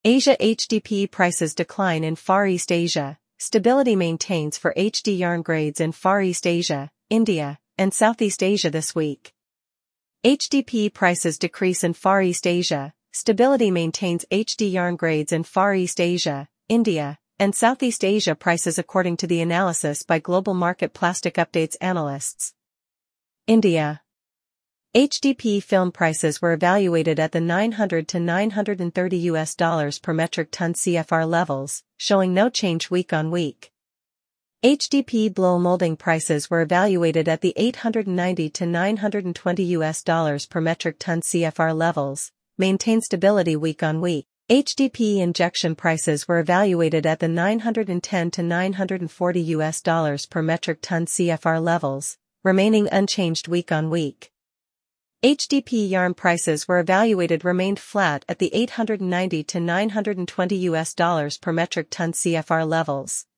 Asia HDP prices decline in Far East Asia, stability maintains for HD yarn grades in Far East Asia, India, and Southeast Asia this week. HDP prices decrease in Far East Asia, stability maintains HD yarn grades in Far East Asia, India, and Southeast Asia prices according to the analysis by Global Market Plastic Updates analysts. India. HDP film prices were evaluated at the $900 to $930 per metric ton CFR levels, showing no change week on week. HDP blow molding prices were evaluated at the $890 to $920 per metric ton CFR levels, maintain stability week on week. HDP injection prices were evaluated at the $910 to $940 per metric ton CFR levels, remaining unchanged week on week. HDP yarn prices were evaluated remained flat at the $890 to $920 per metric ton CFR levels.